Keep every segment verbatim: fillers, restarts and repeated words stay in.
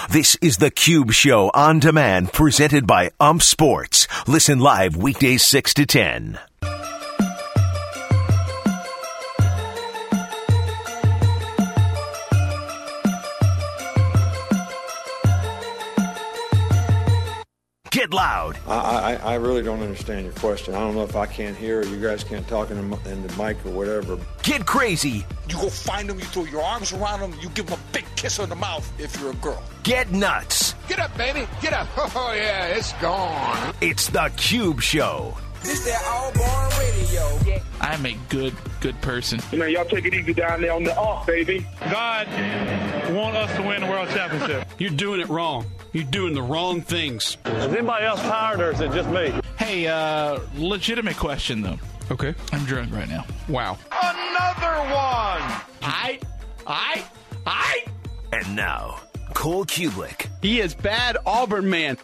This is the Cube Show on demand, presented by Ump Sports. Listen live weekdays six to ten. Get loud. I, I, I really don't understand your question. I don't know if I can't hear or you guys can't talk in the, in the mic or whatever. Get crazy. You go find them, you throw your arms around them, you give them a big kiss on the mouth if you're a girl. Get nuts. Get up, baby. Get up. Oh, yeah, it's gone. It's the Cube Show. This that all-born radio. Yeah. I'm a good, good person. You know, y'all take it easy down there on the off, baby. God want us to win the world championship. You're doing it wrong. You're doing the wrong things. Is anybody else tired or is it just me? Hey, uh, legitimate question, though. Okay. I'm drunk right now. Wow. Another one. I, I, I. And now, Cole Kubelik. He is bad Auburn man.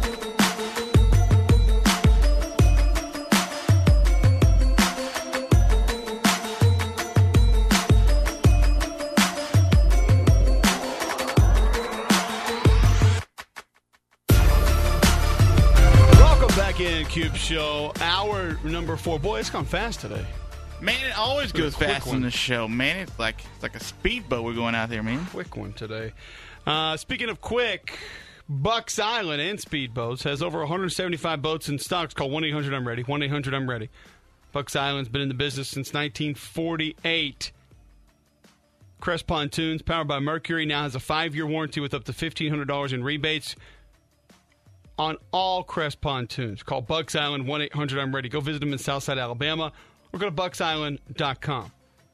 In Cube Show, hour number four. Boy, it's gone fast today. Man, it always goes fast one. in the show, man. It's like it's like a speedboat we're going out there, man. Quick one today. Uh, speaking of quick, Bucks Island and speedboats has over one hundred seventy-five boats in stock. It's called one eight hundred I'm ready. one eight hundred I'm ready. Bucks Island's been in the business since nineteen forty-eight. Crest Pontoons, powered by Mercury, now has a five-year warranty with up to fifteen hundred dollars in rebates on all Crest pontoons. Call Bucks Island, one eight hundred I'm ready. Go visit them in Southside, Alabama, or go to bucks island dot com.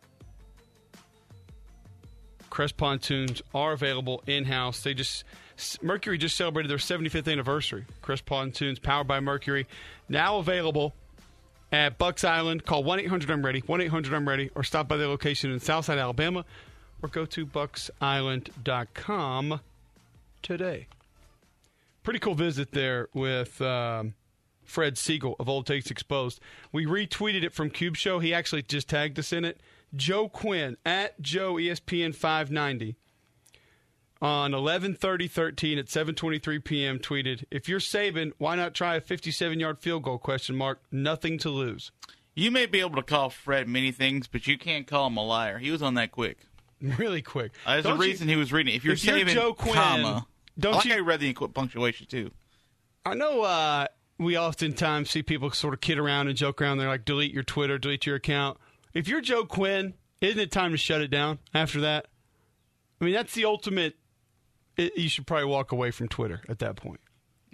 Crest pontoons are available in-house. They just Mercury just celebrated their seventy-fifth anniversary. Crest pontoons, powered by Mercury, now available at Bucks Island. Call one eight hundred I'm ready, one eight hundred I'm ready, or stop by their location in Southside, Alabama, or go to bucks island dot com today. Pretty cool visit there with um, Fred Siegel of Old Takes Exposed. We retweeted it from Cube Show. He actually just tagged us in it. Joe Quinn, at Joe E S P N five ninety, on eleven thirty thirteen at seven twenty-three p.m. tweeted, if you're Saban, why not try a fifty-seven-yard field goal, question mark, nothing to lose. You may be able to call Fred many things, but you can't call him a liar. He was on that quick. Really quick. Uh, there's Don't a reason you, he was reading it. If you're if you're Saban, Joe Quinn, comma... Don't I like you, how you read the punctuation, too. I know uh, we oftentimes see people sort of kid around and joke around. They're like, delete your Twitter, delete your account. If you're Joe Quinn, isn't it time to shut it down after that? I mean, that's the ultimate. It, you should probably walk away from Twitter at that point.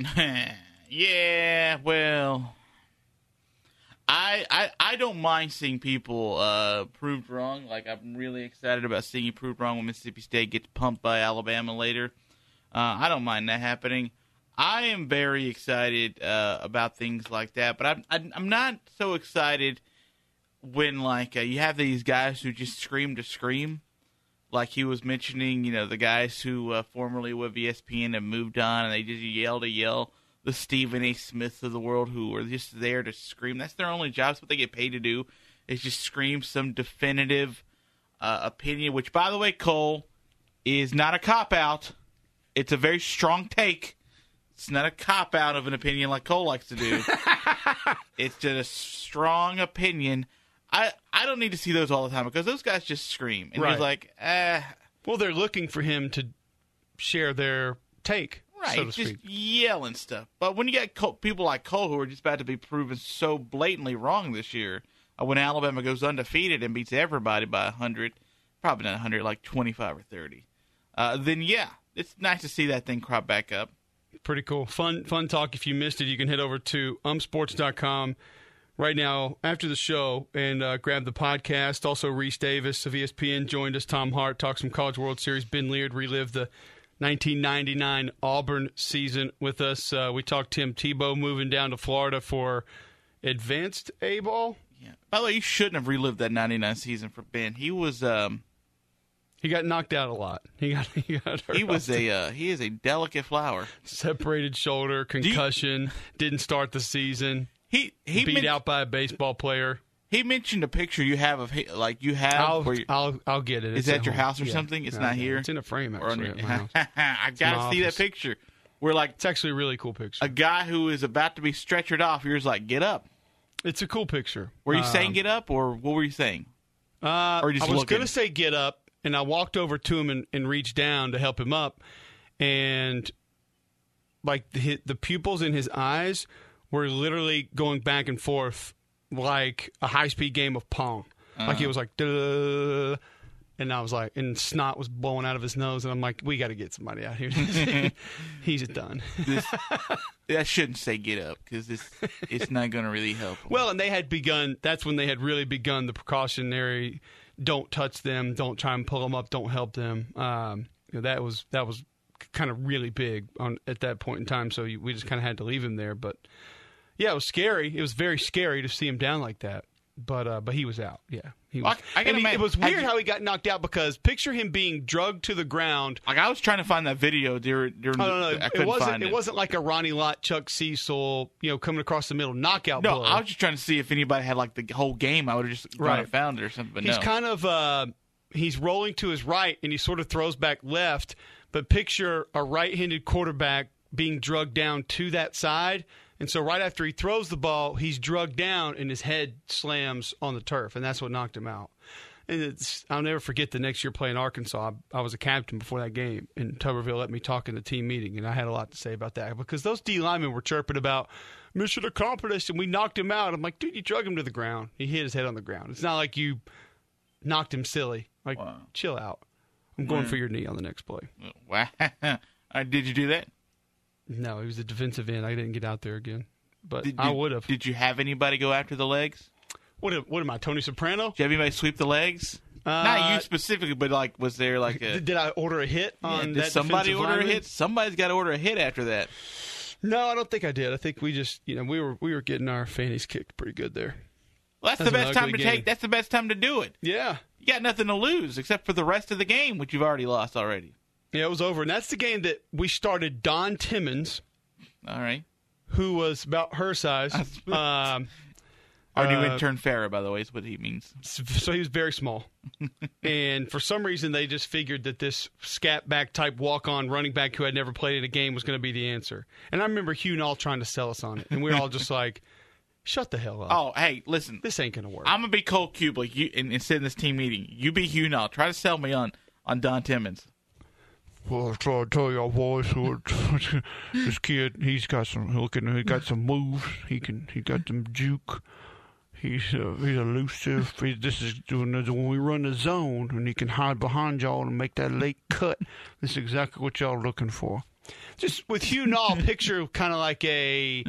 Yeah, well, I, I I don't mind seeing people uh, proved wrong. Like, I'm really excited about seeing you proved wrong when Mississippi State gets pumped by Alabama later. Uh, I don't mind that happening. I am very excited uh, about things like that, but I'm I'm not so excited when like uh, you have these guys who just scream to scream, like he was mentioning. You know, the guys who uh, formerly with E S P N have moved on, and they just yell to yell. The Stephen A. Smiths of the world who are just there to scream. That's their only job. That's what they get paid to do, is just scream some definitive uh, opinion. Which, by the way, Cole, is not a cop out. It's a very strong take. It's not a cop-out of an opinion like Cole likes to do. It's just a strong opinion. I, I don't need to see those all the time because those guys just scream. And right. He's like, eh. Well, they're looking for him to share their take, right, so to just speak. yelling stuff. But when you get Cole, people like Cole who are just about to be proven so blatantly wrong this year, uh, when Alabama goes undefeated and beats everybody by one hundred, probably not one hundred, like twenty-five or thirty, uh, then yeah, it's nice to see that thing crop back up. Pretty cool. Fun fun talk. If you missed it, you can head over to um sports dot com right now after the show and uh, grab the podcast. Also, Reese Davis of E S P N joined us. Tom Hart talked some College World Series. Ben Leard relived the nineteen ninety-nine Auburn season with us. Uh, we talked Tim Tebow moving down to Florida for advanced A-ball. Yeah. By the way, you shouldn't have relived that ninety-nine season for Ben. He was... Um, He got knocked out a lot. He got he got hurt. He was a uh, he is a delicate flower. Separated shoulder, concussion, you, didn't start the season. He he beat men- out by a baseball player. He mentioned a picture you have of hi- like you have. I'll where you, I'll, I'll get it. is It's that at your home. house or Yeah. something? It's No, not no, here. It's in a frame Or actually. on At my your- house. I gotta my see that office. picture. Where like It's actually a really cool picture. a guy who is about to be stretchered off. You're just like, get up. It's a cool picture. Were you Um, saying get up, or what were you saying? Uh, Or just I was looking? going to say get up, and I walked over to him and, and reached down to help him up, and like the, the pupils in his eyes were literally going back and forth like a high-speed game of Pong. Uh-huh. Like he was like, duh, and I was like, and snot was blowing out of his nose, and I'm like, we got to get somebody out here. He's done. This, I shouldn't say get up because this it's not going to really help him. Well, and they had begun, that's when they had really begun the precautionary, don't touch them, don't try and pull them up, don't help them. Um, you know, that was that was kind of really big on at that point in time, so you, we just kind of had to leave him there. But, yeah, it was scary. It was very scary to see him down like that. But uh, but he was out, yeah. He was, Well, I- I can and he, imagine- it was had weird you- how he got knocked out because picture him being drugged to the ground. Like I was trying to find that video during. during Oh, no, no, the, I it couldn't wasn't. find It it. wasn't like a Ronnie Lott, Chuck Cecil, you know, coming across the middle knockout No, blow. I was just trying to see if anybody had like the whole game. I would have just gone Right. and found it or something. But He's no. kind of uh, he's rolling to his right, and he sort of throws back left. But picture a right-handed quarterback being drugged down to that side, and so right after he throws the ball, he's drugged down, and his head slams on the turf, and that's what knocked him out. And it's, I'll never forget the next year playing Arkansas. I, I was a captain before that game, and Tuberville let me talk in the team meeting, and I had a lot to say about that because those D linemen were chirping about mission accomplished, and we knocked him out. I'm like, dude, you drug him to the ground. He hit his head on the ground. It's not like you knocked him silly. Like, Wow. chill out. I'm going for your knee on the next play. Wow. Uh, did you do that? No, he was a defensive end. I didn't get out there again, but Did, I did- would have. Did you have anybody go after the legs? What, am- what am I, Tony Soprano? Did you have anybody sweep the legs? Uh, Not you specifically, but like, was there like a? Did, did I order a hit Yeah, on did that somebody defensive order lineman? a hit? Somebody's got to order a hit after that. No, I don't think I did. I think we just, you know, we were we were getting our fannies kicked pretty good there. Well, that's, That's the an best time ugly to game. take. That's the best time to do it. Yeah. You got nothing to lose except for the rest of the game, which you've already lost already. Yeah, it was over. And that's the game that we started Don Timmons, All right. who was about her size. um, Our new Uh, intern Farrah, by the way, is what he means. so he was very small. And for some reason, they just figured that this scat back type walk on running back who had never played in a game was going to be the answer. And I remember Hugh Nall trying to sell us on it. And we were all just like, shut the hell up. Oh, hey, listen. This ain't going to work. I'm gonna be Cole Kubelik. You and, and sit in this team meeting. You be Hugh now. Try to sell me on on Don Timmons. Well, so I tell y'all boys, this kid, he's got some looking, he got some moves. He can, he got some juke. He's uh, he's elusive. He, this is doing when we run the zone, and he can hide behind y'all and make that late cut. This is exactly what y'all looking for. Just with Hugh Nall, picture kind of like a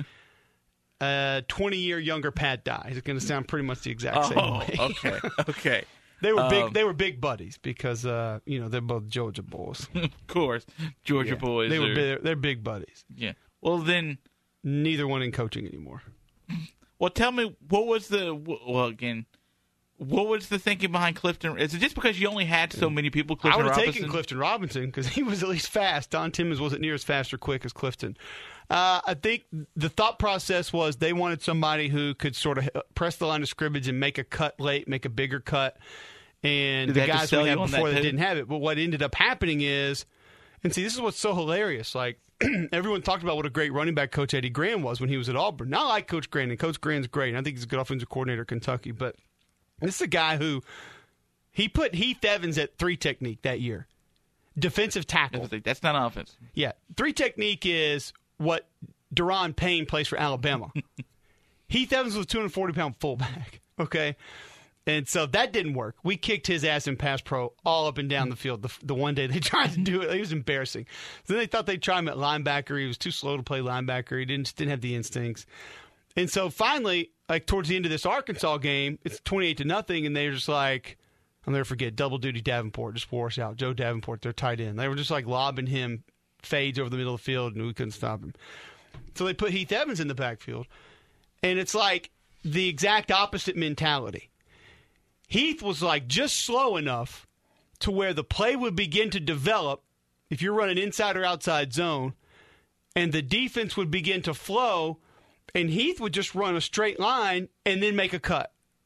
twenty-year younger Pat Dye. It's going to sound pretty much the exact same Oh, way. okay, okay. They were big. Um, They were big buddies because uh, you know they're both Georgia boys. Of course, Georgia Yeah. boys. They were are- big, they're big buddies. Yeah. Well, then, Neither one in coaching anymore. well, tell me what was the well again. What was the thinking behind Clifton? Is it just because you only had so many people? I Clifton would have Robinson? taken Clifton Robinson because he was at least fast. Don Timmons wasn't near as fast or quick as Clifton. Uh, I think the thought process was they wanted somebody who could sort of press the line of scrimmage and make a cut late, make a bigger cut. And Did they the have to guys sell we you had on before that that too? didn't have it. But what ended up happening is, and see, this is what's so hilarious. Like everyone talked about what a great running back coach Eddie Gran was when he was at Auburn. Now I like Coach Gran, and Coach Gran's great. And I think he's a good offensive coordinator at Kentucky. But this is a guy who he put Heath Evans at three technique that year, defensive tackle. That's not offense. Yeah, three technique is what Deron Payne plays for Alabama. Heath Evans was a two hundred forty pound fullback. Okay. And so that didn't work. We kicked his ass in pass pro all up and down the field. The, the one day they tried to do it, it was embarrassing. So then they thought they'd try him at linebacker. He was too slow to play linebacker. He didn't didn't have the instincts. And so finally, like towards the end of this Arkansas game, it's twenty-eight to nothing, and they're just like, I'll never forget, double duty Davenport just wore us out. Joe Davenport, their tight end. They were just like lobbing him fades over the middle of the field, and we couldn't stop him. So they put Heath Evans in the backfield, and it's like the exact opposite mentality. Heath was like just slow enough to where the play would begin to develop if you're running inside or outside zone, and the defense would begin to flow, and Heath would just run a straight line and then make a cut.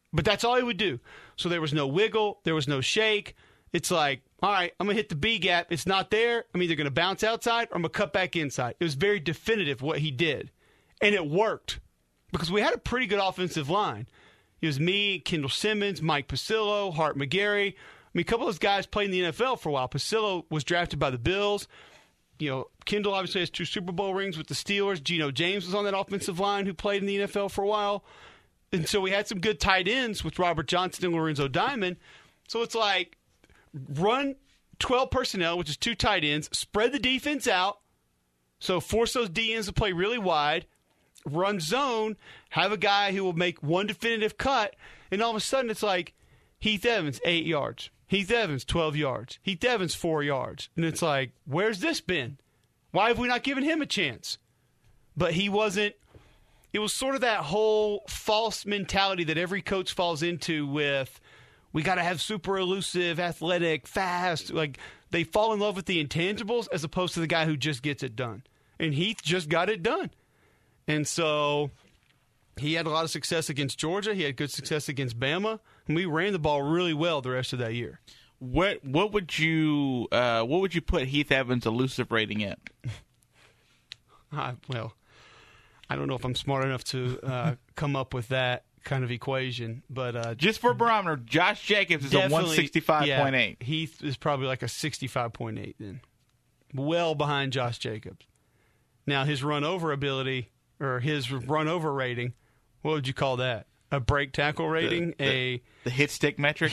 But that's all he would do. So there was no wiggle. There was no shake. It's like, all right, I'm going to hit the B gap. It's not there. I'm either going to bounce outside or I'm going to cut back inside. It was very definitive what he did. And it worked because we had a pretty good offensive line. It was me, Kendall Simmons, Mike Pasillo, Hart McGarry. I mean, a couple of those guys played in the N F L for a while. Pasillo was drafted by the Bills. You know, Kendall obviously has two Super Bowl rings with the Steelers. Geno James was on that offensive line who played in the N F L for a while. And so we had some good tight ends with Robert Johnson and Lorenzo Diamond. So it's like run twelve personnel, which is two tight ends, spread the defense out, so force those D Ns to play really wide, run zone, have a guy who will make one definitive cut, and all of a sudden it's like Heath Evans, eight yards. Heath Evans, twelve yards. Heath Evans, four yards. And it's like, where's this been? Why have we not given him a chance? But he wasn't. It was sort of that whole false mentality that every coach falls into with, we got to have super elusive, athletic, fast. Like, they fall in love with the intangibles as opposed to the guy who just gets it done. And Heath just got it done. And so he had a lot of success against Georgia. He had good success against Bama. And we ran the ball really well the rest of that year. What what would you uh, what would you put Heath Evans' elusive rating at? uh, well, I don't know if I'm smart enough to uh, come up with that kind of equation, but uh, just for barometer, Josh Jacobs is a one sixty-five point eight. Yeah, Heath is probably like a sixty-five point eight then, well behind Josh Jacobs. Now his run over ability or his run over rating, what would you call that? A break tackle rating, the, the, a the hit stick metric.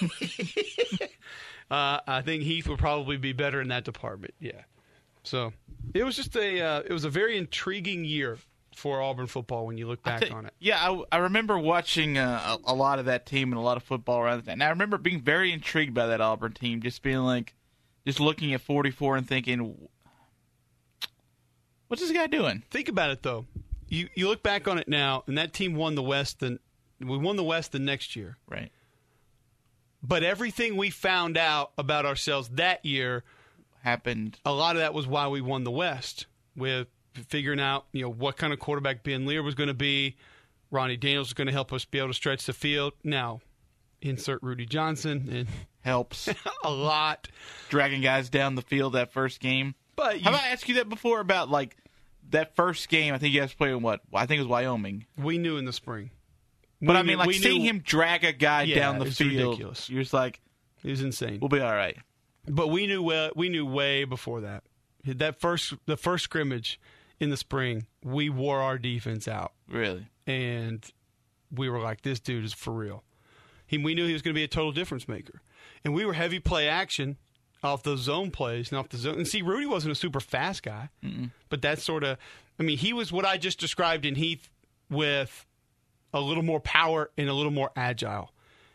uh, I think Heath would probably be better in that department. Yeah. So it was just a uh, it was a very intriguing year for Auburn football when you look back you, on it. Yeah, I, I remember watching uh, a, a lot of that team and a lot of football around that. And I remember being very intrigued by that Auburn team, just being like, just looking at forty-four and thinking, what's this guy doing? Think about it though. You you look back on it now, and that team won the West. The, we won the West the next year. Right. But everything we found out about ourselves that year happened. A lot of that was why we won the West, with figuring out, you know, what kind of quarterback Ben Lear was going to be. Ronnie Daniels was going to help us be able to stretch the field. Now, insert Rudy Johnson. And helps a lot. Dragging guys down the field that first game. But you, have I asked you that before about, like, that first game? I think you guys played in what? I think it was Wyoming. We knew in the spring. But, we I mean, knew, like, seeing knew, him drag a guy yeah, down the it's field. Ridiculous. You're just like, it was insane. We'll be all right. But we knew well, we knew way before that. That first the first scrimmage in the spring, we wore our defense out. Really? And we were like, this dude is for real. He, we knew he was going to be a total difference maker. And we were heavy play action off those zone plays and off the zone. And see, Rudy wasn't a super fast guy. Mm-mm. But that's sort of, I mean, he was what I just described in Heath with a little more power and a little more agile.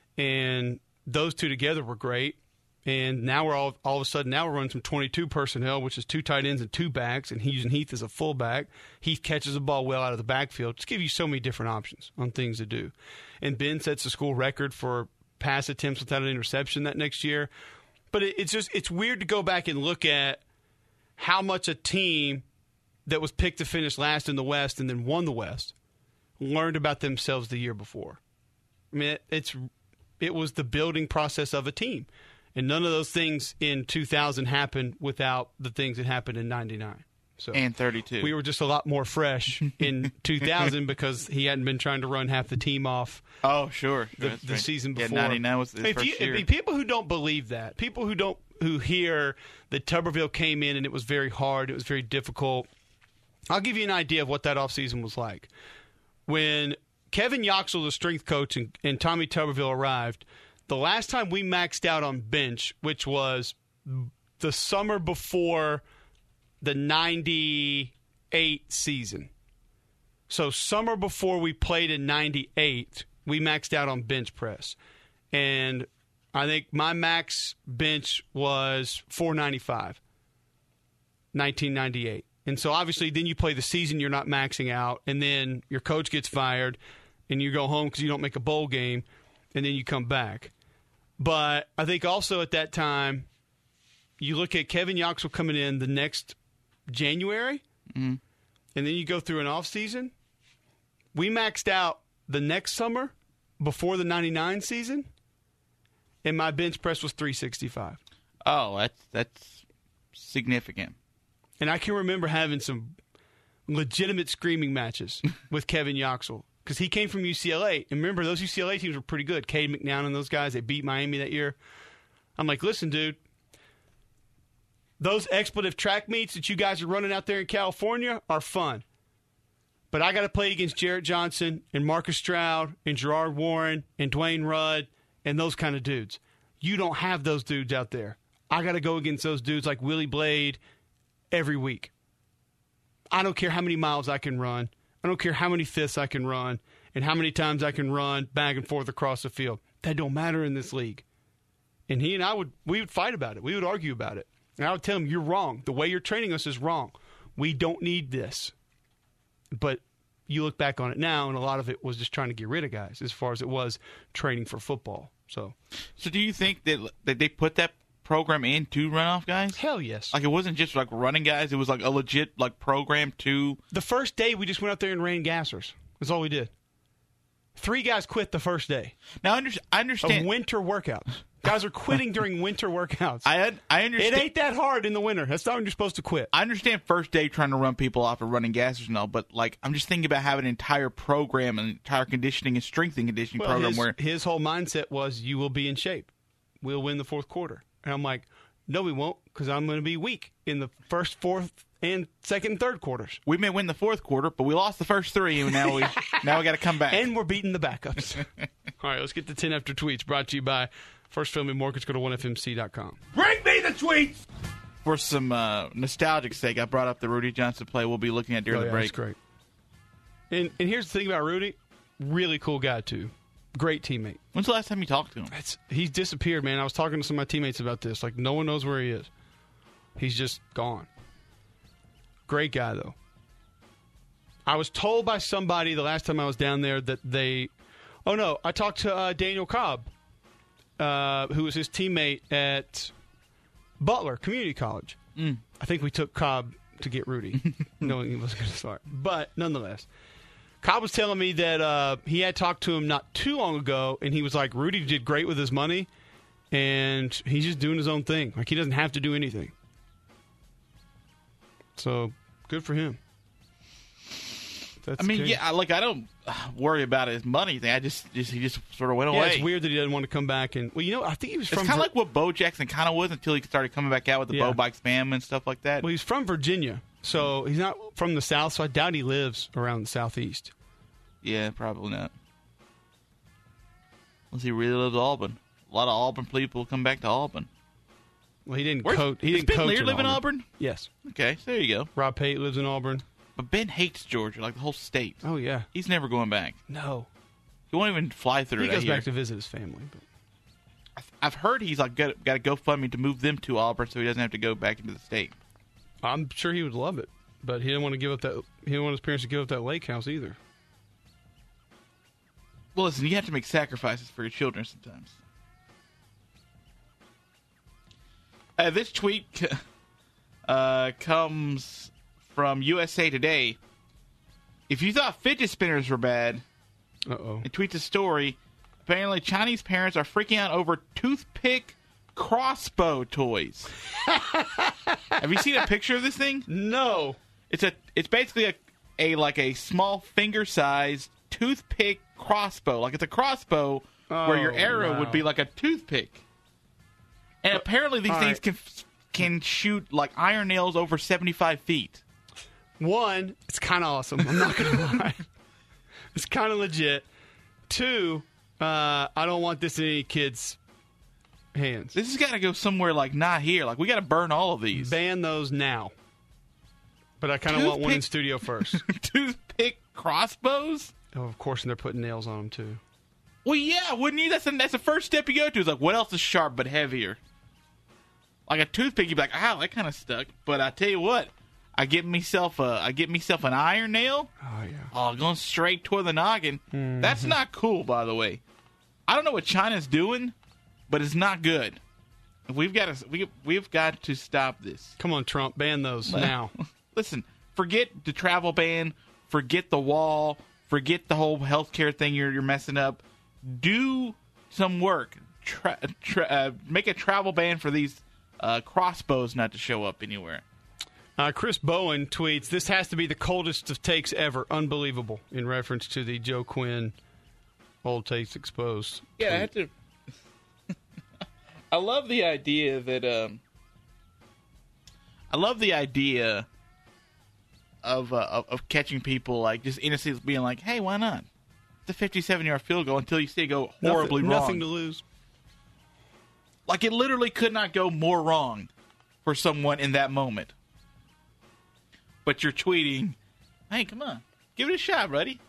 And those two together were great. And now we're all all of a sudden now we're running some twenty-two personnel, which is two tight ends and two backs, and he's using Heath as a fullback. Heath catches the ball well out of the backfield. Just give you so many different options on things to do. And Ben sets the school record for pass attempts without an interception that next year. But it, it's just it's weird to go back and look at how much a team that was picked to finish last in the West and then won the West learned about themselves the year before. I mean, it, it's it was the building process of a team. And none of those things in two thousand happened without the things that happened in ninety-nine. So and thirty-two. We were just a lot more fresh in two thousand because he hadn't been trying to run half the team off. Oh, sure. The, That's the right. season before. Yeah, ninety-nine was his if first you, year. If people who don't believe that, people who don't who hear that Tuberville came in and it was very hard, it was very difficult, I'll give you an idea of what that offseason was like. When Kevin Yoxel, the strength coach, and, and Tommy Tuberville arrived, the last time we maxed out on bench, which was the summer before the ninety-eight season. So summer before we played in ninety-eight, we maxed out on bench press. And I think my max bench was four ninety-five, nineteen ninety-eight. And so obviously then you play the season, you're not maxing out, and then your coach gets fired, and you go home because you don't make a bowl game, and then you come back. But I think also at that time, you look at Kevin Yoxel coming in the next January, mm-hmm. and then you go through an offseason. We maxed out the next summer, before the ninety-nine season, and my bench press was three sixty-five. Oh, that's that's significant. And I can remember having some legitimate screaming matches with Kevin Yoxel because he came from U C L A. And remember, those U C L A teams were pretty good. Cade McNown and those guys, they beat Miami that year. I'm like, listen, dude, those expletive track meets that you guys are running out there in California are fun. But I got to play against Jarrett Johnson and Marcus Stroud and Gerard Warren and Dwayne Rudd and those kind of dudes. You don't have those dudes out there. I got to go against those dudes like Willie Blade every week. I don't care how many miles I can run. I don't care how many fifths I can run and how many times I can run back and forth across the field. That don't matter in this league. And he and I would we would fight about it. We would argue about it. And I would tell him, you're wrong. The way you're training us is wrong. We don't need this. But you look back on it now, and a lot of it was just trying to get rid of guys as far as it was training for football. So, so do you think that, that they put that program in to run off guys? Hell yes. Like it wasn't just like running guys. It was like a legit like program to. The first day we just went out there and ran gassers. That's all we did. Three guys quit the first day. Now I understand. Of winter workouts. Guys are quitting during winter workouts. I I understand. It ain't that hard in the winter. That's not when you're supposed to quit. I understand first day trying to run people off and running gassers and all, but like I'm just thinking about having an entire program, an entire conditioning and strength and conditioning well, program his, where his whole mindset was you will be in shape. We'll win the fourth quarter. And I'm like, no, we won't, because I'm going to be weak in the first, fourth, and second and third quarters. We may win the fourth quarter, but we lost the first three, and now we now we got to come back. And we're beating the backups. All right, let's get to ten after tweets. Brought to you by First Family Mortgage. Go to one F M C dot com. Bring me the tweets! For some uh, nostalgic sake, I brought up the Rudy Johnson play we'll be looking at during oh, the yeah, break. That's great. And and here's the thing about Rudy, really cool guy too, great teammate. When's the last time you talked to him? It's, he's disappeared, man. I was talking to some of my teammates about this. Like no one knows where he is. He's just gone. Great guy though. I was told by somebody the last time I was down there that they. Oh no, I talked to uh, Daniel Cobb, uh, who was his teammate at Butler Community College. Mm. I think we took Cobb to get Rudy, knowing he was going to start. But nonetheless, Cobb was telling me that uh, he had talked to him not too long ago, and he was like, Rudy did great with his money, and he's just doing his own thing. Like, he doesn't have to do anything. So, good for him. That's I mean, okay. yeah, like I don't worry about his money thing. I just, just he just sort of went Yeah, away. it's weird that he doesn't want to come back. And well, you know, I think he was It's from. kind of Vir- like what Bo Jackson kind of was until he started coming back out with the Yeah. Bo Bike Spam and stuff like that. Well, he's from Virginia, so he's not from the South. So I doubt he lives around the Southeast. Yeah, probably not. Unless he really loves Auburn. A lot of Auburn people come back to Auburn. Well, he didn't Where's, coach. He does didn't Ben coach Lear in live in Auburn. Auburn? Yes. Okay, so there you go. Rob Pate lives in Auburn. But Ben hates Georgia, like the whole state. Oh yeah. He's never going back. No. He won't even fly through He it. goes I hear. back to visit his family. But. I've heard he's like got, got a GoFundMe to move them to Auburn, so he doesn't have to go back into the state. I'm sure he would love it, but he didn't want to give up that. He didn't want his parents to give up that lake house either. Well, listen, you have to make sacrifices for your children sometimes. Uh, this tweet uh, comes from U S A Today. If you thought fidget spinners were bad, Uh-oh. it tweets a story. Apparently, Chinese parents are freaking out over toothpick crossbow toys. Have you seen a picture of this thing? No. It's a. It's basically a, a like a small finger-sized toothpick crossbow. Like it's a crossbow where your Oh, arrow wow. would be like a toothpick. And apparently, these all things right. can can shoot like iron nails over seventy-five feet. One, it's kind of awesome. I'm not going to lie. It's kind of legit. Two, uh, I don't want this in any kids' hands. This has got to go somewhere like not here. Like we got to burn all of these. Ban those now. But I kind of want one in Toothpick- studio first. Toothpick crossbows? Oh, of course, and they're putting nails on them, too. Well, yeah, wouldn't you? That's the, that's the first step you go to. Is like, what else is sharp but heavier? Like a toothpick, you'd be like, ow, that kind of stuck. But I tell you what, I get myself a, I get myself an iron nail. Oh, yeah. Oh, going straight toward the noggin. Mm-hmm. That's not cool, by the way. I don't know what China's doing, but it's not good. We've got to, we, we've got to stop this. Come on, Trump, ban those now. Listen, forget the travel ban, forget the wall, forget the whole healthcare thing you're you're messing up. do some work. Tra- tra- uh, make a travel ban for these uh, crossbows not to show up anywhere. Uh, Chris Bowen tweets, "This has to be the coldest of takes ever. Unbelievable," in reference to the Joe Quinn Old Takes Exposed. Yeah, tweet. I had to. I love the idea that. Um, I love the idea of, uh, of of catching people like just innocently being like, "Hey, why not?" It's a fifty-seven yard field goal until you see it go horribly nothing, wrong. Nothing to lose. Like it literally could not go more wrong for someone in that moment. But you're tweeting, "Hey, come on, give it a shot, buddy."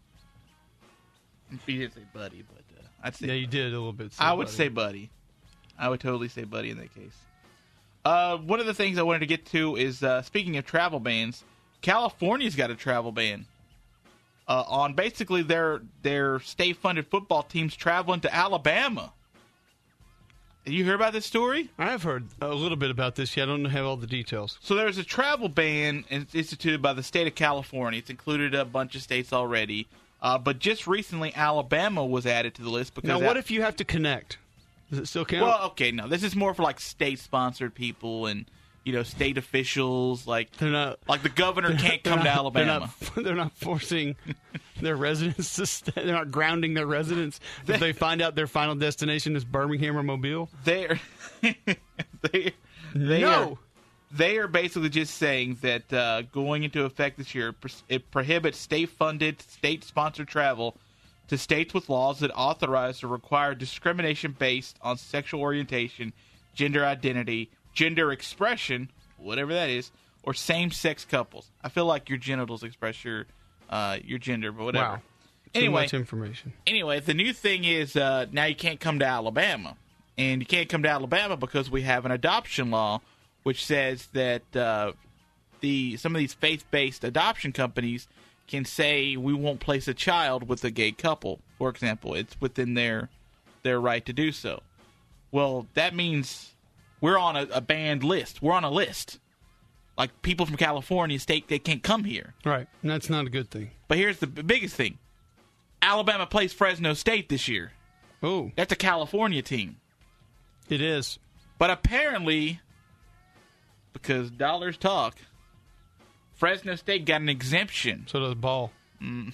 You didn't say buddy, but uh, I'd say yeah, you did a little bit. I would buddy. say buddy. I would totally say buddy in that case. Uh, one of the things I wanted to get to is uh, speaking of travel bans, California's got a travel ban uh, on basically their their state-funded football teams traveling to Alabama. Did you hear about this story? I have heard a little bit about this. Yeah, I don't have all the details. So there's a travel ban instituted by the state of California. It's included a bunch of states already. Uh, but just recently, Alabama was added to the list. Because Now, what Al- if you have to connect? Does it still count? Well, okay, no. This is more for like state-sponsored people and, you know, state officials. Like they're not like the governor can't come not, to Alabama. They're not, they're not forcing their residents to stay. They're not grounding their residents if they find out their final destination is Birmingham or Mobile. They're they they no. are, they are basically just saying that uh, going into effect this year, it prohibits state-funded, state-sponsored travel to states with laws that authorize or require discrimination based on sexual orientation, gender identity, gender expression, whatever that is, or same-sex couples. I feel like your genitals express your uh, your gender, but whatever. Wow. Too Anyway, much information. Anyway, the new thing is uh, now you can't come to Alabama. And you can't come to Alabama because we have an adoption law which says that uh, the some of these faith-based adoption companies can say we won't place a child with a gay couple, for example. It's within their their right to do so. Well, that means we're on a, a banned list. We're on a list. Like people from California state they can't come here. Right, and that's not a good thing. But here's the biggest thing. Alabama plays Fresno State this year. Oh. That's a California team. It is. But apparently, because dollars talk, Fresno State got an exemption. So does Ball. Mm.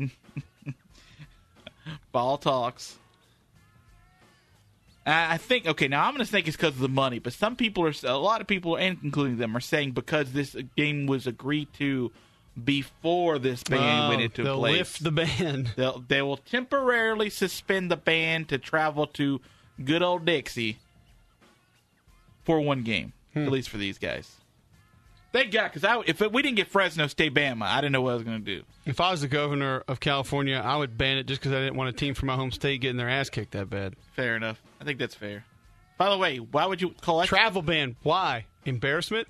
Ball talks. I think, okay, now I'm going to think it's because of the money, but some people are, a lot of people, and including them, are saying because this game was agreed to before this ban oh, went into they'll place. lift the ban. They'll, they will temporarily suspend the ban to travel to good old Dixie for one game, hmm. at least for these guys. Thank God, because if it, we didn't get Fresno State Bama, I didn't know what I was going to do. If I was the governor of California, I would ban it just because I didn't want a team from my home state getting their ass kicked that bad. Fair enough. I think that's fair. By the way, why would you call that? Travel ban. Why? Embarrassment?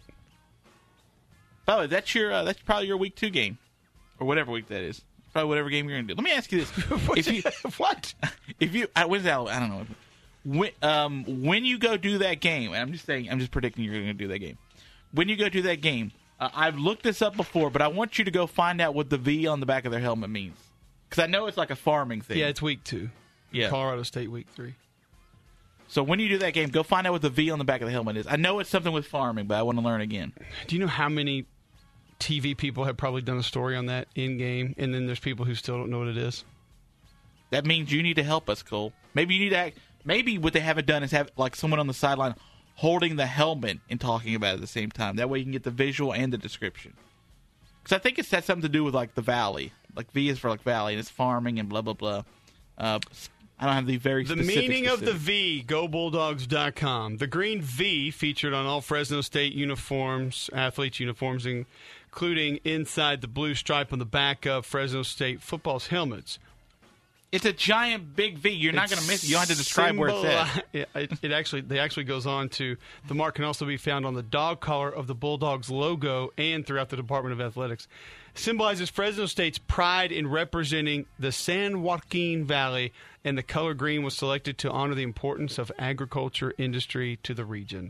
By the way, that's, your, uh, that's probably your week two game, or whatever week that is. Probably whatever game you're going to do. Let me ask you this. if you, what? If you, uh, when's that? I don't know. When, um, when you go do that game, and I'm just saying, I'm just predicting you're going to do that game. When you go do that game, uh, I've looked this up before, but I want you to go find out what the V on the back of their helmet means. Because I know it's like a farming thing. Yeah, it's week two. Yeah. Colorado State week three. So when you do that game, go find out what the V on the back of the helmet is. I know it's something with farming, but I want to learn again. Do you know how many T V people have probably done a story on that in-game, and then there's people who still don't know what it is? That means you need to help us, Cole. Maybe you need to act, maybe what they haven't done is have like someone on the sideline holding the helmet and talking about it at the same time. That way you can get the visual and the description. Because I think it's has something to do with like the valley. Like V is for like valley, and it's farming and blah, blah, blah. Uh, I don't have the very The specific meaning specific. of the V, go bulldogs dot com. The green V featured on all Fresno State uniforms, athletes' uniforms, including inside the blue stripe on the back of Fresno State football's helmets. It's a giant big V. You're not going to miss it. You don't have to describe where it's at. It, it, it actually, they actually goes on to, the mark can also be found on the dog collar of the Bulldogs logo and throughout the Department of Athletics. Symbolizes Fresno State's pride in representing the San Joaquin Valley, and the color green was selected to honor the importance of agriculture industry to the region.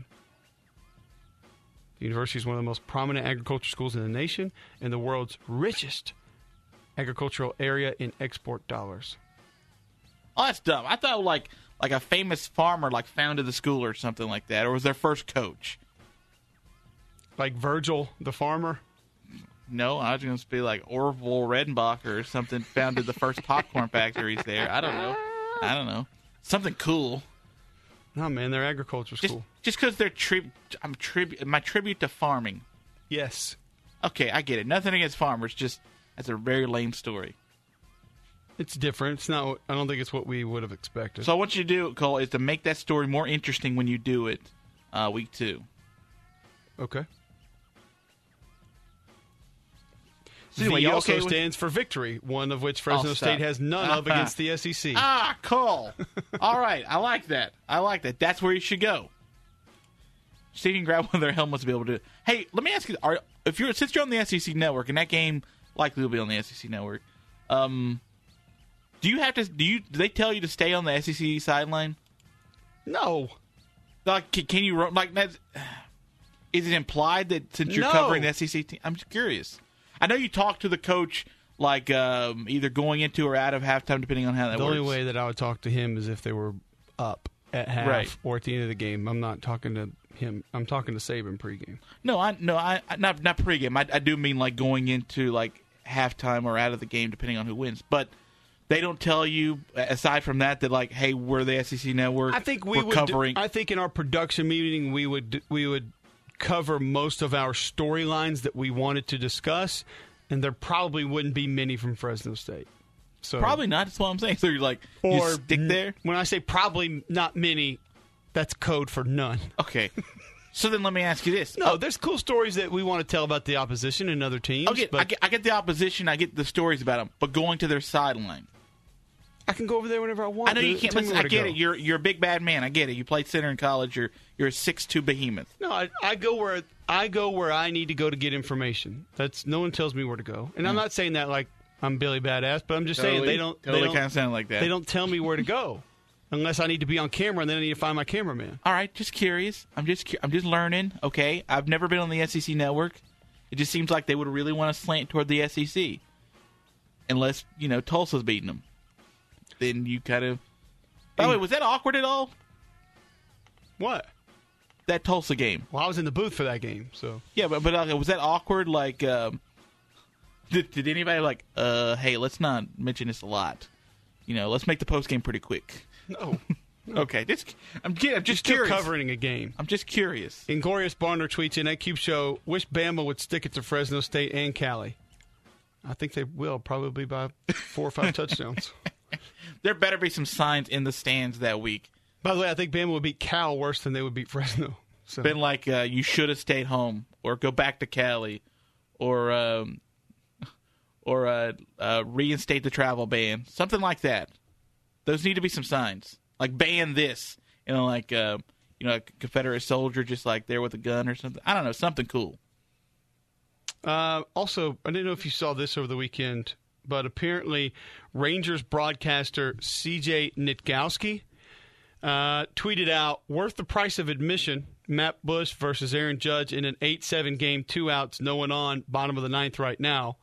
The university is one of the most prominent agriculture schools in the nation and the world's richest agricultural area in export dollars. Oh, that's dumb. I thought like like a famous farmer like founded the school or something like that, or was their first coach. Like Virgil, the farmer? No, I was going to be like Orville Redenbacher or something founded the first popcorn factories there. I don't know. I don't know. Something cool. No, man, their agriculture Just, school. just because they're tri- I'm tribu- my tribute to farming. Yes. Okay, I get it. Nothing against farmers, just that's a very lame story. It's different. It's not. I don't think it's what we would have expected. So what you do, Cole, is to make that story more interesting when you do it uh, week two. Okay. So anyway, V you also okay with- stands for victory, one of which Fresno Oh, State stop. has none of Uh-huh. against the S E C. Ah, Cole. All right, I like that. I like that. That's where you should go. See if you can grab one of their helmets to be able to. Hey, let me ask you: Are if you're since you're on the S E C network and that game likely will be on the S E C network, um, do you have to? Do you? Do they tell you to stay on the S E C sideline? No. Like, can, can you run like that's? Is it implied that since you're No. covering the S E C team? I'm just curious. I know you talk to the coach like um, either going into or out of halftime, depending on how that The works. only way that I would talk to him is if they were up at half Right. or at the end of the game. I'm not talking to him. I'm talking to Saban pregame. No, I no, I I- not not pregame. I, I do mean like going into like halftime or out of the game, depending on who wins. But they don't tell you aside from that that like, hey, we're the S E C network. I think we we're would. covering. I think in our production meeting we would we would cover most of our storylines that we wanted to discuss, and there probably wouldn't be many from Fresno State. So Probably not. That's what I'm saying. So you're like, you or stick there. When I say probably not many, that's code for none. Okay. So then let me ask you this. No, there's cool stories that we want to tell about the opposition and other teams. Okay, but I get, I get the opposition. I get the stories about them, but going to their sideline. I can go over there whenever I want. I know you Dude, can't. tell me Listen, where I to get go. it. You're you're a big bad man. I get it. You played center in college. You're you're a six two behemoth. No, I, I go where I go where I need to go to get information. That's no one tells me where to go, and I'm not saying that like I'm Billy Badass, but I'm just saying Totally- they don't. totally they don't, kind of sound like that. They don't tell me where to go, unless I need to be on camera, and then I need to find my cameraman. All right, just curious. I'm just cu- I'm just learning. Okay, I've never been on the S E C network. It just seems like they would really want to slant toward the S E C, unless you know Tulsa's beating them. Then you kind of. By the way, was that awkward at all? What? That Tulsa game. Well, I was in the booth for that game, so Yeah, but but uh, was that awkward? Like, um, did did anybody like, uh, hey, let's not mention this a lot. You know, let's make the post game pretty quick. no. Okay, just I'm, kid- I'm just Still curious. covering a game. I'm just curious. Inglorious Barner tweets in at Cube Show, wish Bama would stick it to Fresno State and Cali. I think they will, probably by four or five touchdowns. There better be some signs in the stands that week. By the way, I think Bama would beat Cal worse than they would beat Fresno. So. Been like, uh, you should have stayed home, or go back to Cali, or um, or uh, uh, reinstate the travel ban, something like that. Those need to be some signs, like ban this, you know, like uh, you know, a Confederate soldier just like there with a gun or something. I don't know, something cool. Uh, also, I didn't know if you saw this over the weekend, but apparently Rangers broadcaster C J Nitkowski uh, tweeted out, worth the price of admission, Matt Bush versus Aaron Judge in an eight seven game, two outs, no one on, bottom of the ninth right now.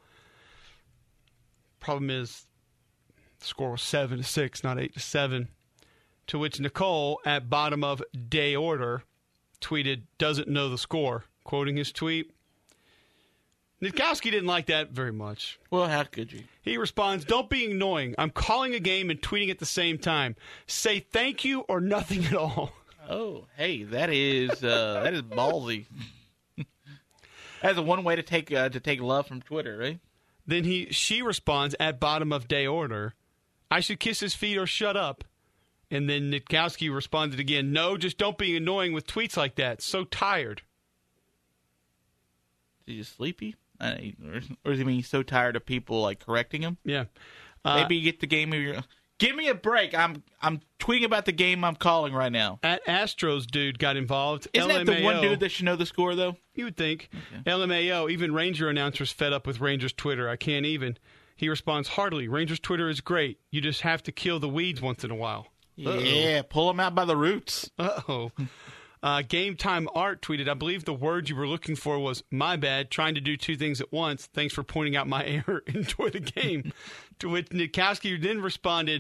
Problem is, the score was seven to six, not eight to seven. To which Nicole, at bottom of day order, tweeted, doesn't know the score. Quoting his tweet, Nitkowski didn't like that very much. Well, how could you? He responds, don't be annoying. I'm calling a game and tweeting at the same time. Say thank you or nothing at all. Oh, hey, that is uh, that is ballsy. That's a one way to take uh, to take love from Twitter, right? Then he she responds at bottom of day order, I should kiss his feet or shut up. And then Nitkowski responded again, no, just don't be annoying with tweets like that. So tired. Is he just sleepy? Uh, or, or does he mean he's so tired of people like correcting him? Yeah. Uh, Maybe you get the game of your. Give me a break. I'm I'm tweeting about the game I'm calling right now. At Astros dude got involved. Isn't L M A O, that the one dude that should know the score though? You would think. Okay. L M A O, even Ranger announcers fed up with Rangers Twitter. I can't even. He responds heartily, Rangers Twitter is great. You just have to kill the weeds once in a while. Uh-oh. Yeah, pull them out by the roots. Uh-oh. Uh, Game Time Art tweeted, I believe the word you were looking for was my bad, trying to do two things at once. Thanks for pointing out my error. Enjoy the game. To which Nitkowski then responded,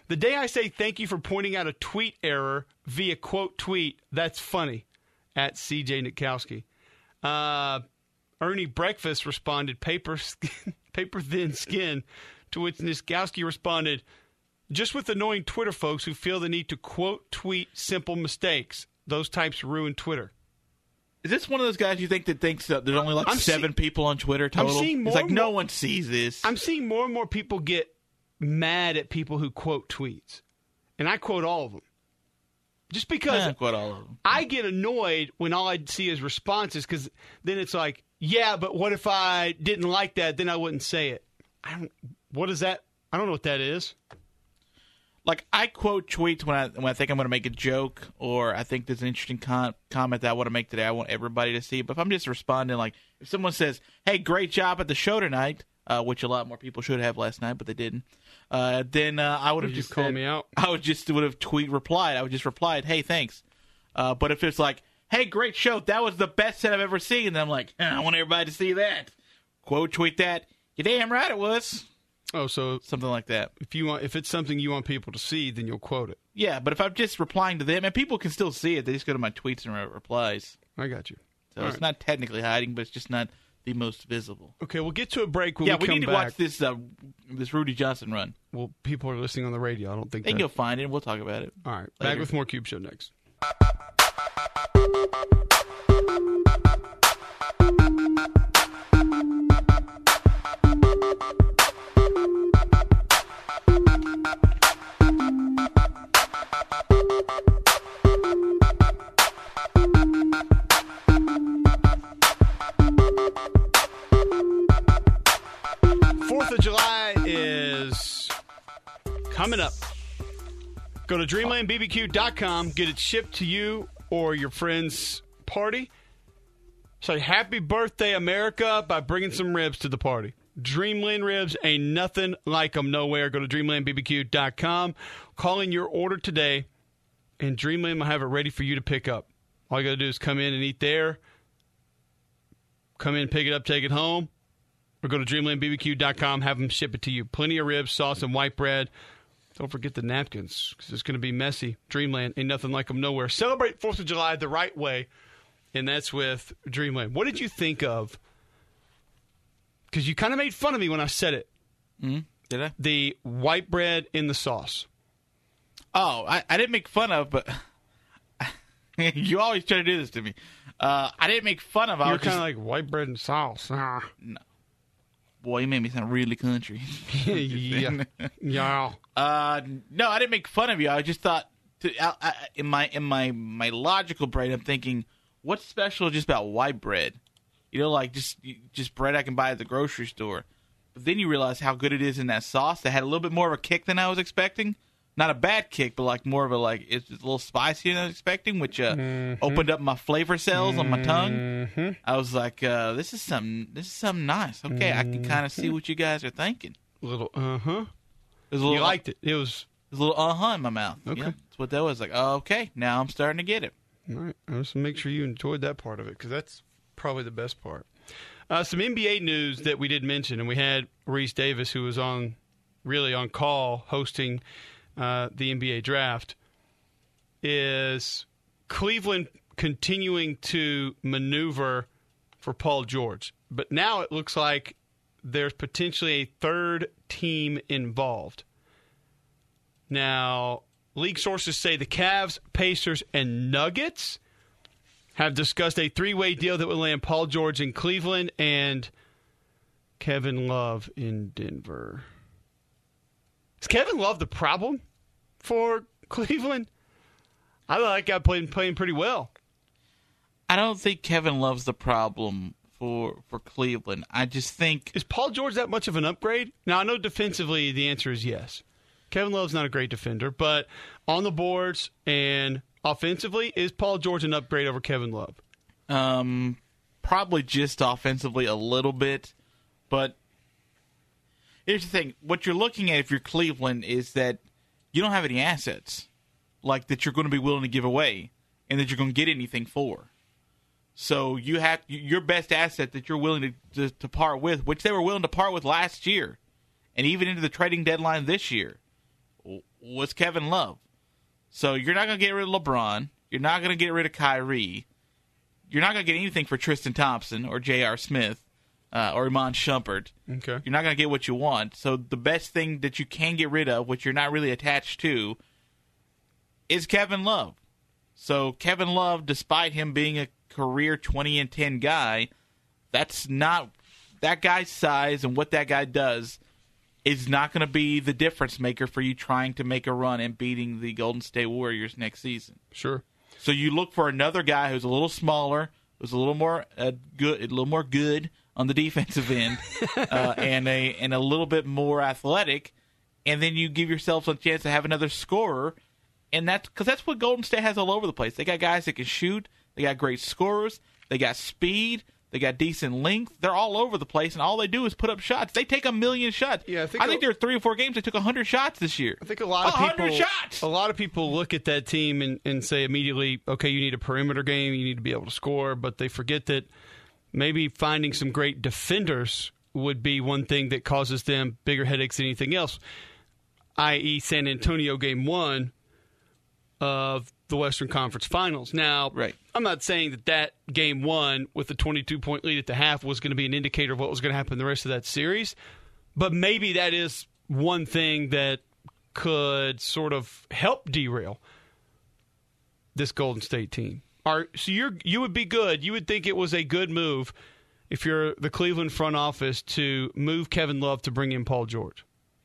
The day I say thank you for pointing out a tweet error via quote tweet, that's funny. At C J Nitkowski. Uh, Ernie Breakfast responded, paper, skin, paper thin skin, to which Nitkowski responded, just with annoying Twitter folks who feel the need to quote tweet simple mistakes. Those types ruin Twitter. Is this one of those guys you think that thinks that there's only like I'm seven see- people on Twitter total? I'm seeing more it's like and no more- one sees this. I'm seeing more and more people get mad at people who quote tweets. And I quote all of them. Just because Eh, quote all of them. I get annoyed when all I see is responses, because then it's like, yeah, but what if I didn't like that? Then I wouldn't say it. I don't. What is that? I don't know what that is. Like, I quote tweets when I when I think I'm going to make a joke, or I think there's an interesting con- comment that I want to make today. I want everybody to see. But if I'm just responding, like, if someone says, hey, great job at the show tonight, uh, which a lot more people should have last night, but they didn't, uh, then uh, I would have Did you just call said- me out? I would just would have tweet replied. I would just replied, hey, thanks. Uh, but if it's like, hey, great show, that was the best set I've ever seen, then I'm like, I want everybody to see that. Quote tweet that. You're damn right it was. Oh, so Something like that. if you want, if it's something you want people to see, then you'll quote it. Yeah, but if I'm just replying to them, and people can still see it, they just go to my tweets and re- replies. I got you. So All it's right. not technically hiding, but it's just not the most visible. Okay, we'll get to a break when yeah, we we come need to back. watch this uh, this Rudy Johnson run. Well, people are listening on the radio. I don't think They can that. go find it, and we'll talk about it. All right, back later. with more Cube Show next. Fourth of July is coming up. Go to dreamland b b q dot com, get it shipped to you or your friend's party. Say happy birthday, America, by bringing some ribs to the party. Dreamland ribs ain't nothing like them nowhere. Go to dreamland b b q dot com. Call in your order today, and Dreamland will have it ready for you to pick up. All you got to do is come in and eat there. Come in, pick it up, take it home. Or go to dreamland b b q dot com, have them ship it to you. Plenty of ribs, sauce, and white bread. Don't forget the napkins, because it's going to be messy. Dreamland ain't nothing like them nowhere. Celebrate fourth of July the right way, and that's with Dreamland. What did you think of? Because you kind of made fun of me when I said it. Mm-hmm. Did I? The white bread in the sauce. Oh, I, I didn't make fun of, but you always try to do this to me. Uh, I didn't make fun of. I You're was kind just, of like white bread and sauce. Ah. boy, you made me sound really country. yeah. Yeah. Uh, no, I didn't make fun of you. I just thought, to, I, I, in my in my my logical brain, I'm thinking, what's special just about white bread? You know, like just just bread I can buy at the grocery store. But then you realize how good it is in that sauce. That had a little bit more of a kick than I was expecting. Not a bad kick, but like more of a like it's, it's a little spicier than I was expecting, which uh, Mm-hmm. opened up my flavor cells on my tongue. Mm-hmm. I was like, uh, this is something. This is something nice. Okay, I can kind of see what you guys are thinking. Little uh huh. There's a little, You liked it. It was. There's a little uh huh in my mouth. Okay. Yeah, that's what that was. Like, oh, okay, now I'm starting to get it. All right. I just make sure you enjoyed that part of it, because that's probably the best part. Uh, some N B A news that we did mention, and we had Reese Davis, who was on, really on call, hosting uh, the N B A draft, is Cleveland continuing to maneuver for Paul George. But now it looks like there's potentially a third team involved. Now, league sources say the Cavs, Pacers, and Nuggets have discussed a three-way deal that would land Paul George in Cleveland and Kevin Love in Denver. Is Kevin Love the problem for Cleveland? I thought that guy played playing pretty well. I don't think Kevin Love's the problem for for Cleveland. I just think Is Paul George that much of an upgrade? Now, I know defensively the answer is yes. Kevin Love's not a great defender, but on the boards and offensively, is Paul George an upgrade over Kevin Love? um, probably just offensively a little bit, but here's the thing: what you're looking at if you're Cleveland is that you don't have any assets like that you're going to be willing to give away, and that you're going to get anything for. So you have your best asset that you're willing to, to to part with, which they were willing to part with last year, and even into the trading deadline this year, was Kevin Love. So you're not going to get rid of LeBron. You're not going to get rid of Kyrie. You're not going to get anything for Tristan Thompson or J R. Smith uh, or Iman Shumpert. Okay. You're not going to get what you want. So the best thing that you can get rid of, which you're not really attached to, is Kevin Love. So Kevin Love, despite him being a career twenty and ten guy, that's not that guy's size and what that guy does is not going to be the difference maker for you trying to make a run and beating the Golden State Warriors next season. Sure. So you look for another guy who's a little smaller, who's a little more uh, good, a little more good on the defensive end, uh, and a and a little bit more athletic, and then you give yourself a chance to have another scorer, and that's because that's what Golden State has all over the place. They got guys that can shoot, they got great scorers, they got speed. They got decent length. They're all over the place, and all they do is put up shots. They take a million shots. Yeah, I think, I think there are three or four games they took one hundred shots this year. I think a lot of one hundred people shots! A lot of people look at that team and, and say immediately, okay, you need a perimeter game, you need to be able to score, but they forget that maybe finding some great defenders would be one thing that causes them bigger headaches than anything else, that is. San Antonio game one of the Western Conference Finals. Now, right. I'm not saying that that game one with the twenty-two point lead at the half was going to be an indicator of what was going to happen the rest of that series, but maybe that is one thing that could sort of help derail this Golden State team. Are, so you're, you would be good. You would think it was a good move if you're the Cleveland front office to move Kevin Love to bring in Paul George.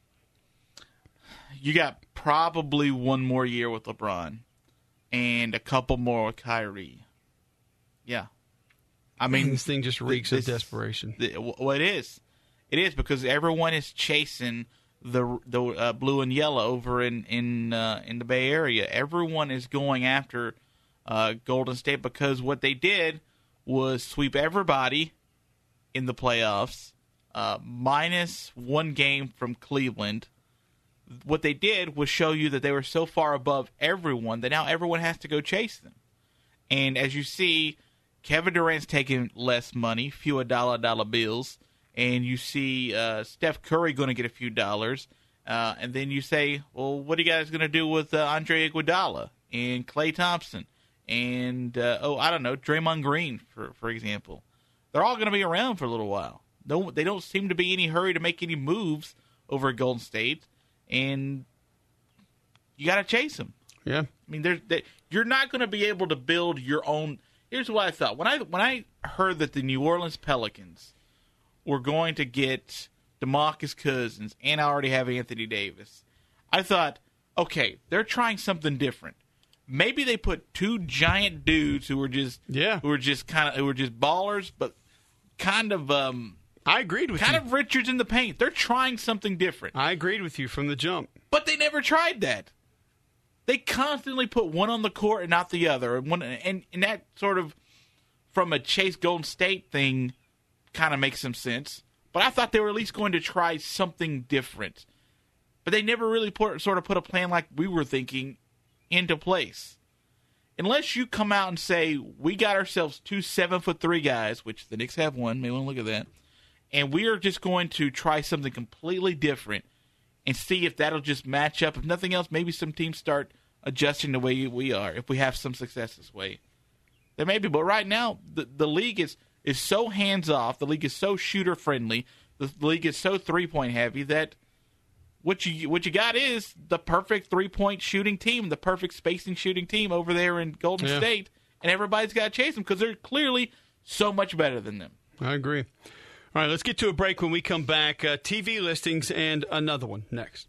You got probably one more year with LeBron and a couple more with Kyrie. Yeah. I mean, this thing just reeks this, of desperation. The, well, it is. It is because everyone is chasing the the uh, blue and yellow over in in uh, in the Bay Area. Everyone is going after uh, Golden State because what they did was sweep everybody in the playoffs, uh, minus one game from Cleveland. What they did was show you that they were so far above everyone that now everyone has to go chase them. And as you see, Kevin Durant's taking less money, fewer dollar dollar bills, and you see uh, Steph Curry going to get a few dollars. Uh, and then you say, well, what are you guys going to do with uh, Andre Iguodala and Klay Thompson and, uh, oh, I don't know, Draymond Green, for for example. They're all going to be around for a little while. No, they don't seem to be in any hurry to make any moves over at Golden State. And you got to chase them. Yeah. I mean, there's they, you're not going to be able to build your own. Here's what I thought. When I when I heard that the New Orleans Pelicans were going to get DeMarcus Cousins and I already have Anthony Davis, I thought, okay, they're trying something different. Maybe they put two giant dudes who were just yeah. who were just kind of who were just ballers, but kind of um I agreed with kind you. Kind of Richards in the paint. They're trying something different. I agreed with you from the jump. But they never tried that. They constantly put one on the court and not the other. And, one, and, and that sort of, from a Chase Golden State thing, kind of makes some sense. But I thought they were at least going to try something different. But they never really put, sort of put a plan like we were thinking into place. Unless you come out and say, we got ourselves two seven foot three guys, which the Knicks have one, may want to look at that, and we are just going to try something completely different and see if that'll just match up. If nothing else, maybe some teams start adjusting the way we are if we have some success this way. There may be, but right now the, the league is, is so hands-off, the league is so shooter-friendly, the, the league is so three-point heavy that what you what you got is the perfect three-point shooting team, the perfect spacing shooting team over there in Golden yeah. State, and everybody's got to chase them because they're clearly so much better than them. I agree. All right, let's get to a break. When we come back, uh, T V listings and another one next.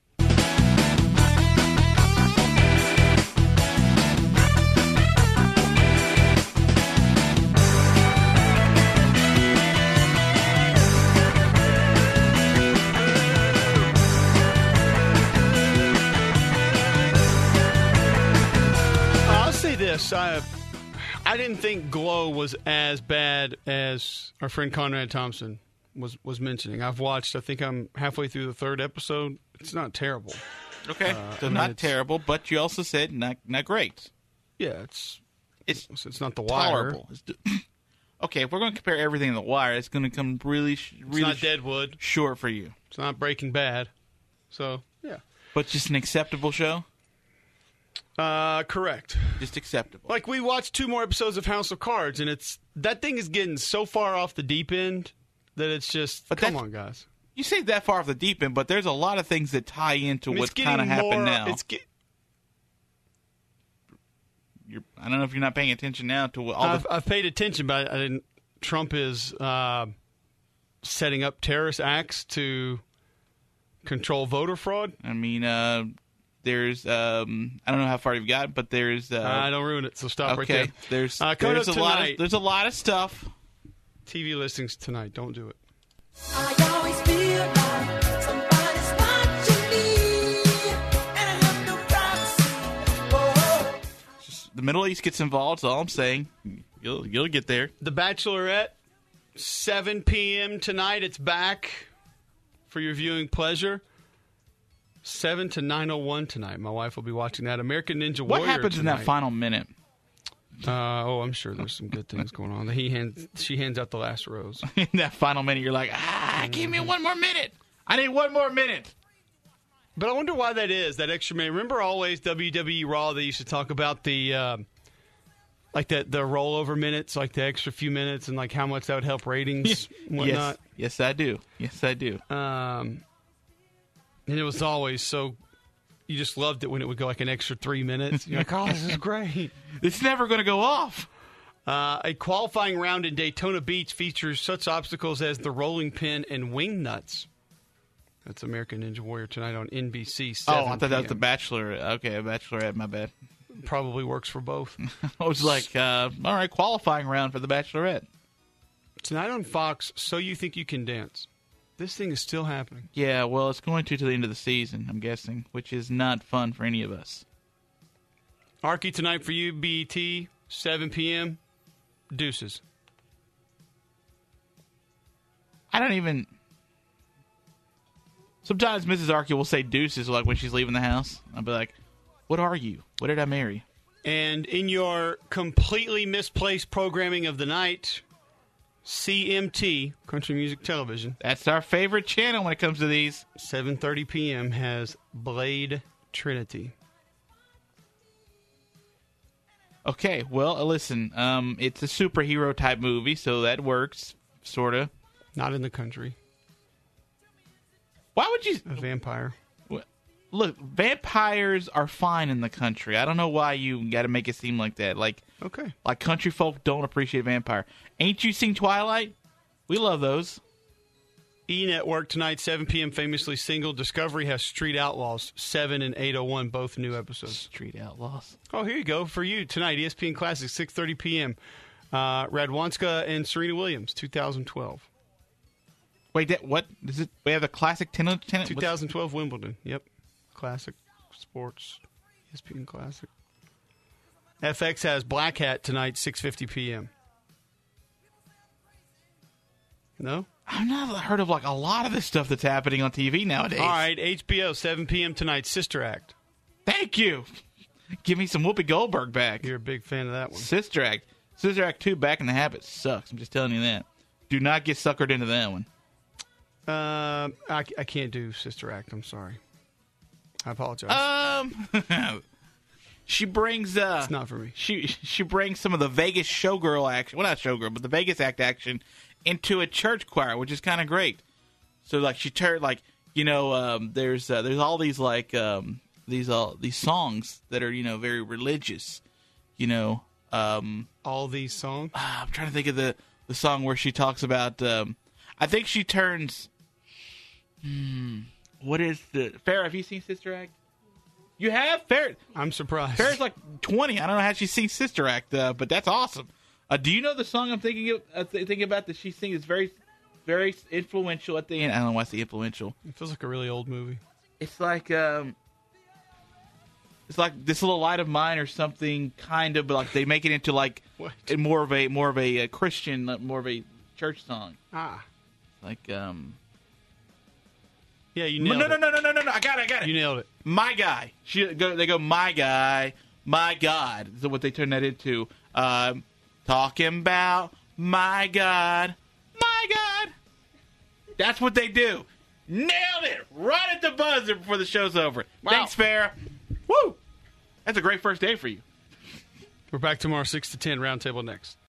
I'll say this. I I didn't think Glow was as bad as our friend Conrad Thompson was, was mentioning. I've watched, I think I'm halfway through the third episode. It's not terrible. Okay, Uh, so I mean, not it's- terrible, but you also said not not great. Yeah, it's It's it's not The Wire. tolerable. It's d- okay, if we're going to compare everything to The Wire, it's going to come really, sh- It's really not sh- Deadwood. short for you. It's not Breaking Bad. So, yeah. But just an acceptable show? Uh, correct. Just acceptable. Like, we watched two more episodes of House of Cards, and it's that thing is getting so far off the deep end that it's just, but come on, guys. You say that far off the deep end, but there's a lot of things that tie into I mean, what's kind of happened now. It's get, You're, I don't know if you're not paying attention now to all I've, the... I've paid attention, but I didn't. Trump is uh, setting up terrorist acts to control voter fraud. I mean, uh, there's... Um, I don't know how far you've got, but there's... Uh, I uh, don't ruin it, so stop okay, right there. There's, uh, there's, a tonight, lot of, there's a lot of stuff. T V listings tonight. Don't do it. I always feel like somebody's watching me, and I have no privacy. Oh. Just, the Middle East gets involved, that's all I'm saying. You'll you'll get there. The Bachelorette, seven p.m. tonight. It's back for your viewing pleasure. seven to nine oh one tonight. My wife will be watching that. American Ninja what Warrior What happens tonight. in that final minute? Uh, oh, I'm sure there's some good things going on. He hands, she hands out the last rose. In that final minute, you're like, ah, give me one more minute. I need one more minute. But I wonder why that is, that extra minute. Remember always W W E Raw, they used to talk about the, uh, like the, the rollover minutes, like the extra few minutes, and like how much that would help ratings and whatnot. Yes, yes, I do. Yes, I do. Um, and it was always so... You just loved it when it would go like an extra three minutes. You're like, oh, this is great. It's never going to go off. Uh, a qualifying round in Daytona Beach features such obstacles as the rolling pin and wing nuts. That's American Ninja Warrior tonight on N B C. Oh, I thought that was The Bachelor. Okay, Bachelorette, my bad. Probably works for both. I was like, uh, all right, qualifying round for The Bachelorette. Tonight on Fox, So You Think You Can Dance. This thing is still happening. Yeah, well, it's going to to the end of the season, I'm guessing, which is not fun for any of us. Arky tonight for you, B E T, seven p.m. Deuces. I don't even... Sometimes Missus Arky will say deuces like when she's leaving the house. I'll be like, what are you? What did I marry? And in your completely misplaced programming of the night... C M T, Country Music Television. That's our favorite channel when it comes to these. seven thirty p.m. has Blade Trinity. Okay, well, listen, um, it's a superhero type movie, so that works, sort of. Not in the country. Why would you... A vampire. Look, vampires are fine in the country. I don't know why you got to make it seem like that. Like, okay, like country folk don't appreciate vampire. Ain't you seen Twilight? We love those. E! Network tonight, seven p.m. Famously Single. Discovery has Street Outlaws, seven and eight oh one, both new episodes. Street Outlaws. Oh, here you go. For you tonight, E S P N Classic, six thirty p.m. Uh, Radwanska and Serena Williams, two thousand twelve. Wait, that, what? Is it? We have the classic tennis? tennis twenty twelve Wimbledon. Yep. Classic Sports, E S P N Classic. F X has Black Hat tonight, six fifty p.m. No? I've not heard of like a lot of this stuff that's happening on T V nowadays. All right, H B O, seven p.m. tonight, Sister Act. Thank you. Give me some Whoopi Goldberg back. You're a big fan of that one. Sister Act. Sister Act two, Back in the Habit, sucks. I'm just telling you that. Do not get suckered into that one. Uh, I, I can't do Sister Act. I'm sorry. I apologize. Um, she brings. Uh, it's not for me. She she brings some of the Vegas showgirl action. Well, not showgirl, but the Vegas act action into a church choir, which is kind of great. So, like, she turned like you know, um, there's uh, there's all these like um, these uh, these songs that are you know very religious. You know, um, all these songs. Uh, I'm trying to think of the the song where she talks about. Um, I think she turns. Hmm. What is the... Farrah, have you seen Sister Act? You have? Farrah? I'm surprised. Farrah's like twenty. I don't know how she's seen Sister Act, uh, but that's awesome. Uh, do you know the song I'm thinking of, uh, th- thinking about that she sings is very, very influential at the end? I don't know why I say influential. It feels like a really old movie. It's like... Um, it's like This Little Light of Mine or something, kind of, but like they make it into like what? more of a more of a, a Christian, more of a church song. Ah. Like... um. Yeah, you nailed no, it. No, no, no, no, no, no, I got it, I got it. You nailed it. My guy. She, go, they go, my guy, my God. Is what they turn that into. Um, talking about my God, my God. That's what they do. Nailed it! Right at the buzzer before the show's over. Thanks, Fair. Woo! That's a great first day for you. We're back tomorrow, six to ten, roundtable next.